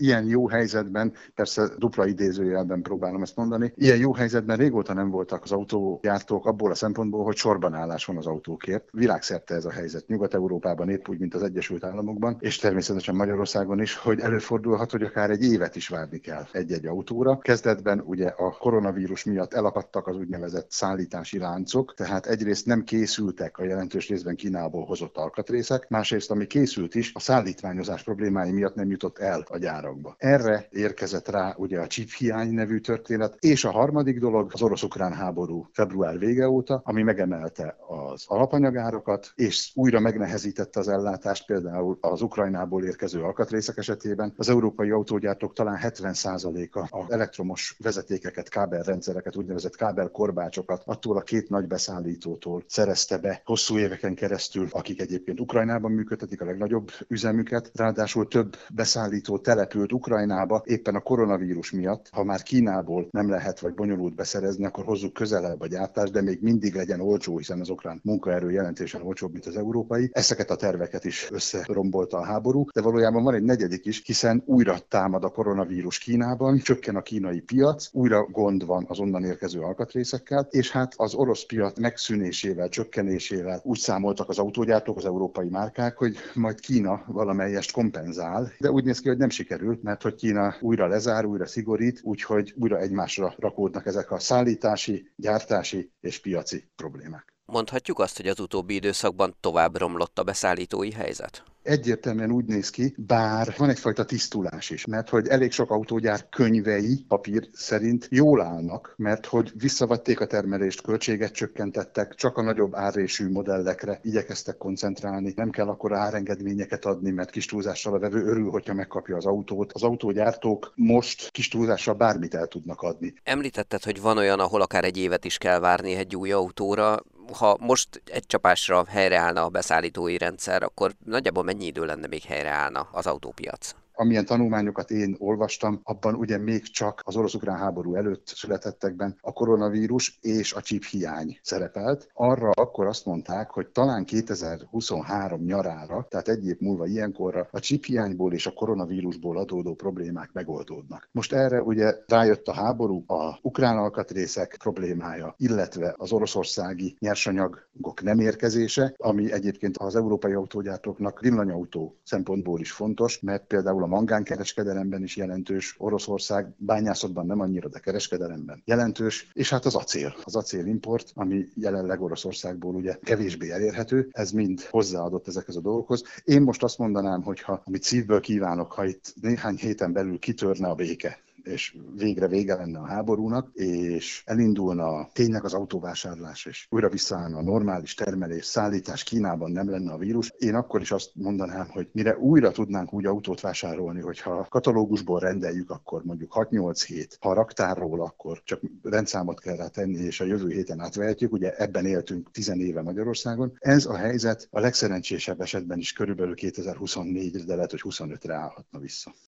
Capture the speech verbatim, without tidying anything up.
ilyen jó helyzetben, persze dupla idézőjelben próbálom ezt mondani, ilyen jó helyzetben régóta nem voltak az autógyártók abból a szempontból, hogy sorbanállás van az autókért. Világszerte ez a helyzet. Nyugat-Európában épp úgy, mint az Egyesült Államokban, és természetesen Magyarországon is, hogy előfordulhat, hogy akár egy évet is várni kell egy-egy autóra. Kezdetben ugye a koronavírus miatt elakadtak az úgynevezett szállítási láncok, tehát egyrészt nem készültek a jelentős részben Kínából hozott alkatrészek, másrészt ami készült is, a szállítványozás problémái miatt nem jutott el a gyárakba. Erre érkezett rá ugye a chiphiány nevű történet, és a harmadik dolog az orosz-ukrán háború február vége óta, ami megemelte az alapanyagárakat, és újra megnehezítette az ellátást, például az Ukrajnából érkező alkatrészek esetében. Az európai autógyártók talán hetven százaléka az elektromos vezetékeket, kábelrendszereket, úgynevezett kábelkorbácsokat attól a két nagy beszállítótól szerezte be hosszú éveken keresztül, akik egyébként Ukrajnában működtetik a legnagyobb üzemüket. Ráadásul több beszállító települt Ukrajnába éppen a koronavírus miatt. Ha már Kínából nem lehet vagy bonyolult beszerezni, akkor hozzuk közelebb a gyártást, de még mindig legyen olcsó, hiszen az ukrán munkaerő jelentősen olcsóbb, mint az európai. Ezeket a terveket is összerombolta a háború, de valójában van egy negyedik is, hiszen újra támad a koronavírus Kínában, csökken a kínai piac, újra gond van az onnan érkező alkatrészekkel, és hát az orosz piac megszűnésével, csökkenésével úgy számoltak az autógyártók, az európai márkák, hogy majd Kína valamelyest kompenzál, de úgy néz ki, hogy nem sikerült, mert hogy Kína újra lezár, újra szigorít, úgyhogy újra egymásra rakódnak ezek a szállítási, gyártási és piaci problémák. Mondhatjuk azt, hogy az utóbbi időszakban tovább romlott a beszállítói helyzet? Egyértelműen úgy néz ki, bár van egyfajta tisztulás is, mert hogy elég sok autógyár könyvei papír szerint jól állnak, mert hogy visszavették a termelést, költséget csökkentettek, csak a nagyobb árrésű modellekre igyekeztek koncentrálni, nem kell akkor árengedményeket adni, mert kis túlzással a vevő örül, hogyha megkapja az autót. Az autógyártók most kis túlzással bármit el tudnak adni. Említetted, hogy van olyan, ahol akár egy évet is kell várni egy új autóra. Ha most egy csapásra helyreállna a beszállítói rendszer, akkor nagyjából mennyi idő lenne, még helyreállna az autópiac? Amilyen tanulmányokat én olvastam, abban ugye még csak az orosz-ukrán háború előtt születettekben a koronavírus és a chiphiány szerepelt. Arra akkor azt mondták, hogy talán kétezer-huszonhárom nyarára, tehát egy év múlva ilyenkorra a chiphiányból és a koronavírusból adódó problémák megoldódnak. Most erre ugye rájött a háború, a ukrán alkatrészek problémája, illetve az oroszországi nyersanyagok nem érkezése, ami egyébként az európai autógyártóknak villanyautó szempontból is fontos, mert például a mangánkereskedelemben is jelentős, Oroszország bányászatban nem annyira, de kereskedelemben jelentős, és hát az acél, az acélimport, ami jelenleg Oroszországból ugye kevésbé elérhető, ez mind hozzáadott ezekhez a dolgokhoz. Én most azt mondanám, hogy ha, amit szívből kívánok, ha itt néhány héten belül kitörne a béke, és végre vége lenne a háborúnak, és elindulna tényleg az autóvásárlás, és újra visszaállna a normális termelés, szállítás, Kínában nem lenne a vírus, én akkor is azt mondanám, hogy mire újra tudnánk úgy autót vásárolni, hogyha a katalógusból rendeljük, akkor mondjuk hat-nyolc hét, ha a raktárról, akkor csak rendszámot kell rá tenni, és a jövő héten átvehetjük, ugye ebben éltünk tizen éve Magyarországon. Ez a helyzet a legszerencsésebb esetben is körülbelül kétezer-huszonnégyre, de lehet, hogy huszonötre állhatna vissza.